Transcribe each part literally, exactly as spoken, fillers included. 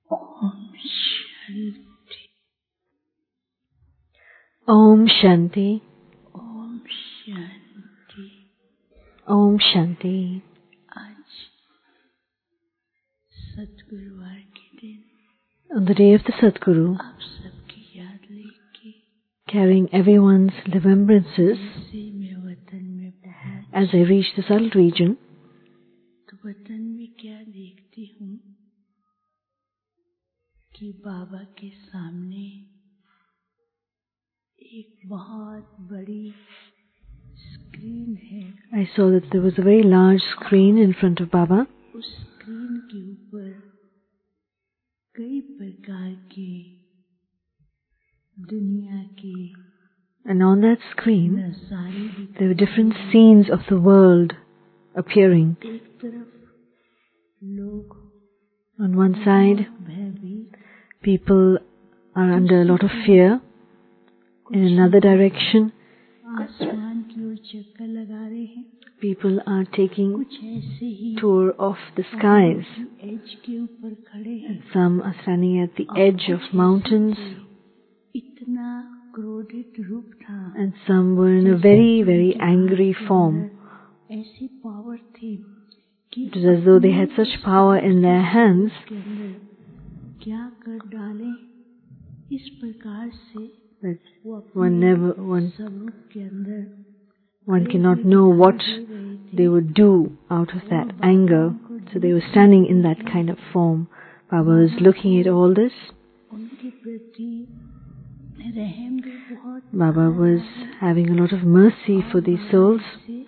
Om Shanti. Om Shanti. Om Shanti. Om Shanti. आज सतगुरुवार के दिन On the day of the Sadguru, आप सबकी याद लेके carrying everyone's remembrances, जैसे मैं वतन में पहुंच as I reach the subtle region, तो वतन में क्या देखती हूँ कि बाबा के सामने एक बहुत बड़ी स्क्रीन है। I saw that there was a very large screen in front of Baba. उस स्क्रीन के ऊपर कई प्रकार के दुनिया के And on that screen, नज़ारे दिख there were different scenes of the world appearing. एक तरफ लोग On one side, भयभीत, people are under a lot of fear. In another direction, आसमान की ओर चक्कर लगा रहे हैं। people are taking कुछ ऐसे ही tour of the skies. Edge के ऊपर खड़े हैं। Some are standing at the edge of mountains, इतना क्रोधित रूप था, and some were in a very, very angry form. ऐसी पावर थी कि It was as though they had such power in their hands के अंदर क्या कर डालें, इस प्रकार से that वो अपने one never, one, स्वरूप के अंदर one cannot know what they would do out of that anger. So they were standing in that kind of form. Baba was looking at all this. उनके प्रति रहम भी बहुत Baba was having a lot of mercy for these souls. से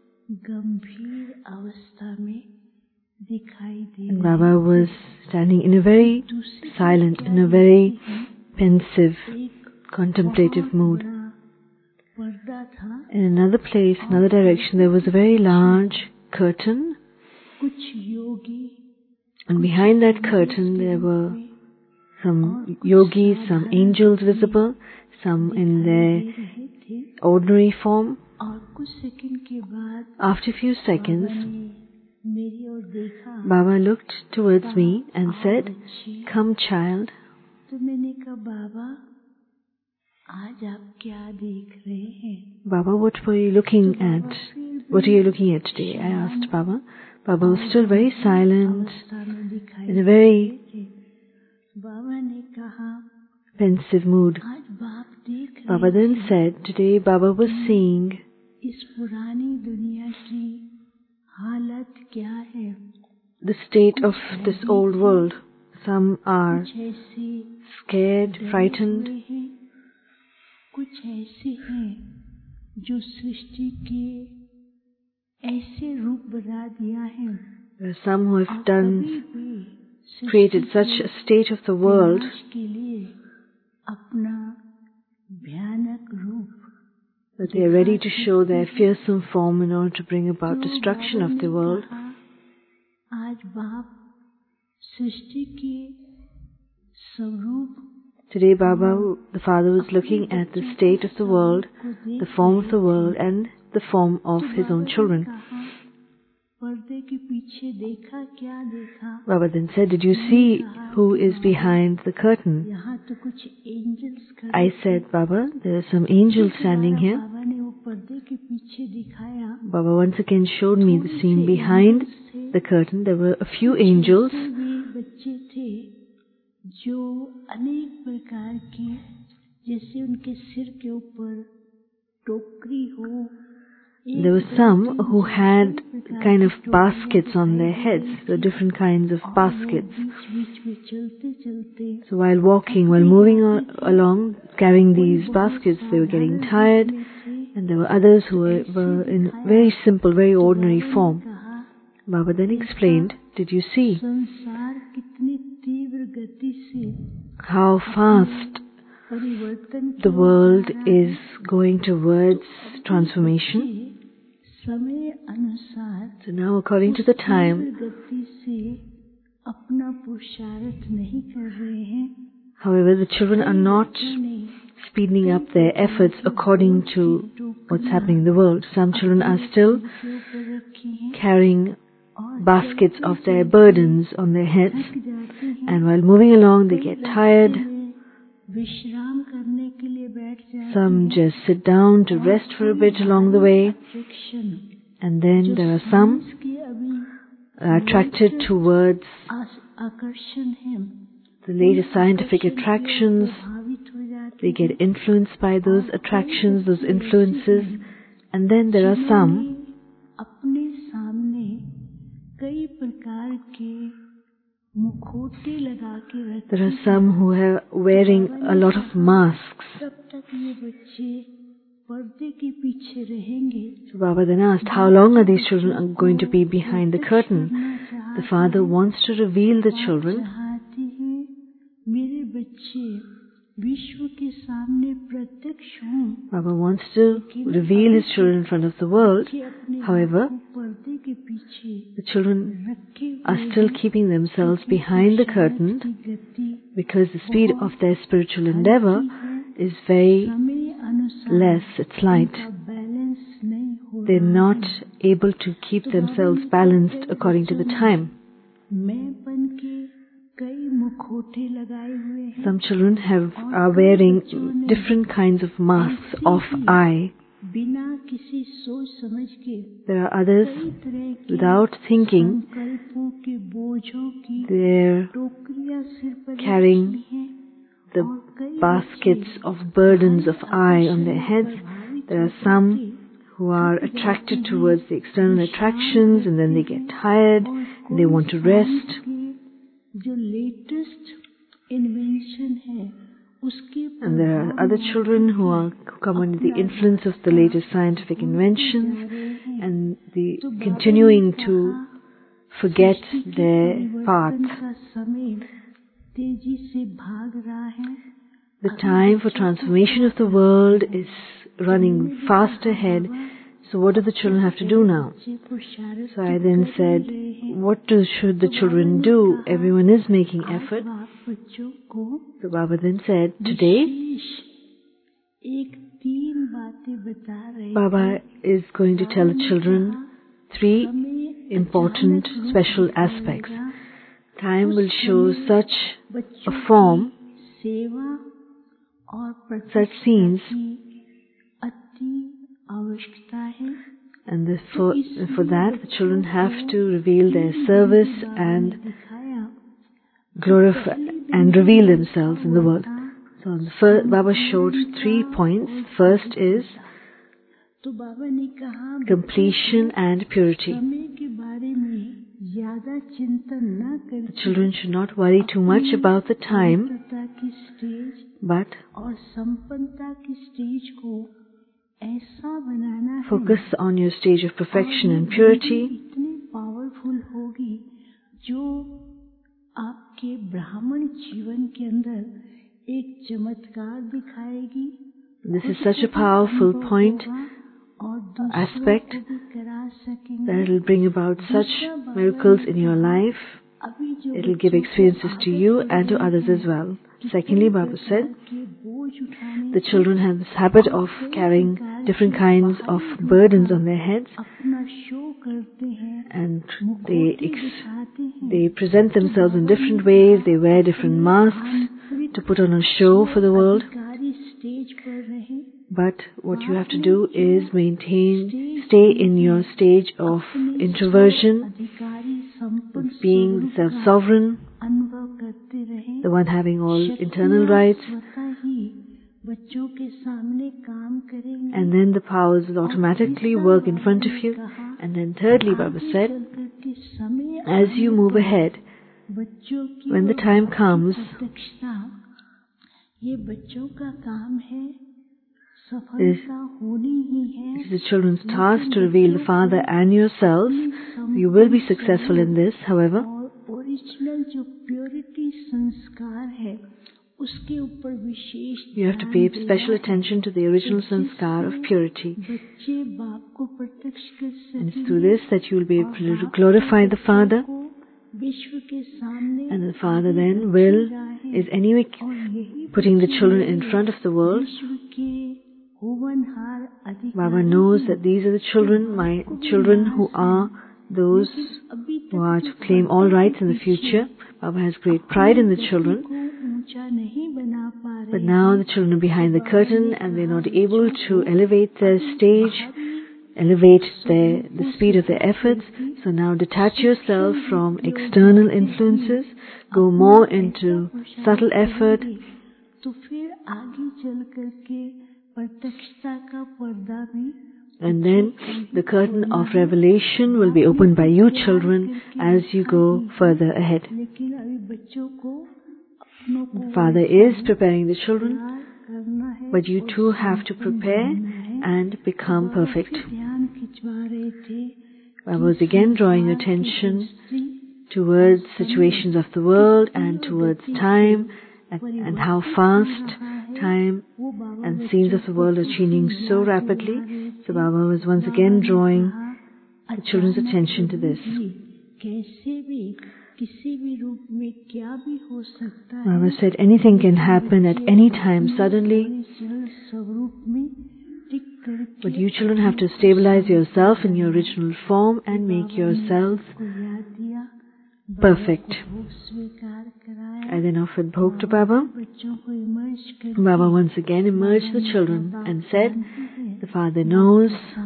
गंभीर अवस्था में दिखाई दे And Baba was standing in a very silent, in a very pensive, contemplative mood. पर्दा था। In another place, another direction, there was a very large curtain. कुछ योगी And behind that curtain, there were some yogis, some angels visible, some in their रहे थे ordinary form. और कुछ second के बाद After a few seconds, मैंने मेरी ओर देखा Baba looked towards me and said, बच्ची। "Come, child." तो मैंने कहा बाबा आज आप क्या देख रहे हैं? Baba, what were you looking at? What are you looking at today? I asked Baba. Baba was still very silent, अवस्था में दिखाई in a very थे। बाबा ने कहा pensive mood. आज बाप देख रहे Baba then said, today Baba was seeing इस पुरानी दुनिया की हालत क्या है। the state of this old world. Some are कुछ ऐसे scared, frightened. हुए हैं, कुछ ऐसे हैं जो सृष्टि के ऐसे रूप बना दिया है। There are some who have कभी done, भी created such a state of the world विनाश के लिए अपना भयानक रूप that they are ready to show their fearsome form in order to bring about destruction of the world. आज बाप सृष्टि के स्वरूप Today Baba, the Father, was looking at the state of the world, the form of the world, and the form of his own children. पर्दे के पीछे देखा क्या देखा? Baba then said, did you see who is behind the curtain? यहाँ तो कुछ angels खड़े। I said, Baba, there are some angels standing here. बाबा ने वो पर्दे के पीछे दिखाया। Baba once again showed me the scene behind the curtain. There were a few angels. भी बच्चे थे जो अनेक प्रकार के, जैसे उनके सिर के ऊपर टोकरी हो। There were some who had kind of baskets on their heads. There were different kinds of baskets. बीच में चलते चलते So while walking, while moving along, carrying these baskets, they were getting tired. And there were others who were, were in very simple, very ordinary form. Baba then explained, did you see संसार कितनी तीव्र गति से how fast परिवर्तन the world is going towards transformation? समय अनुसार So now, according to the time, गति से अपना पुरुषार्थ नहीं कर रहे हैं। however, the children are not speeding up their efforts according to what's happening in the world. Some children are still carrying baskets of their burdens on their heads, And while moving along, they get tired. विश्राम करने के लिए बैठ जाते Some just sit down to rest for a bit along the way. And then there are some के अभी are attracted towards आस- आकर्षण है the latest scientific attractions. प्रभावित हो जाते They get influenced by those attractions, those influences. And then there are some अपने सामने कई प्रकार के मुखौटे लगा के रखते there are some who are wearing a lot of masks. तब तक ये बच्चे पर्दे के पीछे रहेंगे So Baba then asked, how long are these children are going to be behind the curtain? The father wants to reveal the children. चाहते हैं मेरे बच्चे विश्व के सामने प्रत्यक्ष हों Baba wants to reveal his children in front of the world. कि अपने However, आप को पर्दे के पीछे the children रखे are still keeping themselves behind the curtain की गति because the speed of their spiritual endeavor is very समय अनुसार less, it's light. का बैलेंस नहीं हो They're not able to keep themselves balanced according to the time. मैं बन के कई मुखौटे लगाए हुए हैं Some children have are wearing different kinds of masks of I. बिना किसी सोच समझ के There are others, कई तरह के without thinking, संकल्पों के बोझों की they're टोकरियां सिर पर carrying रखी हैं the और कई baskets of burdens of I on their heads. There are some who are attracted towards the external attractions and then they get tired and they want to rest. जो latest invention है उसके And there are other children who are who come under the influence of the latest scientific inventions and the continuing to forget their path. का समय तेजी से भाग रहा है The time for transformation of the world is running fast ahead. So what do the children have to do now? So I then said, what do, should the children do? Everyone is making effort. So Baba then said, today Baba is going to tell the children three important special aspects. Time will show such a form, such scenes, and this for, for that the children have to reveal their service and glorify and reveal themselves in the world. So the first, Baba showed three points. First is completion and purity. The children should not worry too much about the time, but focus on your stage of perfection and purity. आपके ब्राह्मण जीवन के अंदर एक चमत्कार दिखाएगी. This is such a powerful point, aspect, that it will bring about such miracles in your life. It will give experiences to you and to others as well. Secondly, Baba said, the children have this habit of carrying different kinds of burdens on their heads, and they ex- they present themselves in different ways. They wear different masks to put on a show for the world. But what you have to do is maintain, stay in your stage of introversion, being self-sovereign, the one having all internal rights. And then the powers will automatically work in front of you. And then thirdly, Baba said, as you move ahead, when the time comes, it is the children's task to reveal the Father and yourselves. You will be successful in this, however. You have to pay special attention to the original sanskar of purity. And it's through this that you will be able to glorify the Father. And the Father then will, is anyway putting the children in front of the world. Baba knows that these are the children, my children who are those who are to claim all rights in the future. Baba has great pride in the children. But now the children are behind the curtain and they're not able to elevate their stage, elevate their, the speed of their efforts. So now detach yourself from external influences, go more into subtle effort. And then the curtain of revelation will be opened by you children as you go further ahead. Father is preparing the children, but you too have to prepare and become perfect. I was again drawing attention towards situations of the world and towards time and, and how fast time and scenes of the world are changing so rapidly. So Baba was once again drawing the children's attention to this. Baba said anything can happen at any time suddenly, but you children have to stabilize yourself in your original form and make yourself perfect. I then offered bhog to Baba. Baba once again emerged the children and said, the Father knows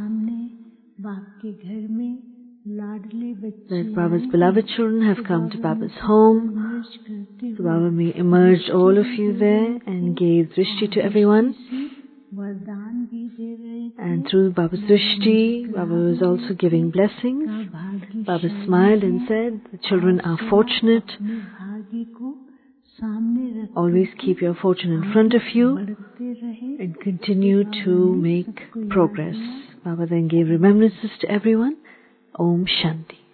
that Baba's beloved children have come to Baba's home. So Baba emerged all of you there and gave drishti to everyone. And through Baba's drishti, Baba was also giving blessings. Baba smiled and said, the children are fortunate. Always keep your fortune in front of you and continue to make progress. Baba then gave remembrances to everyone. Om Shanti.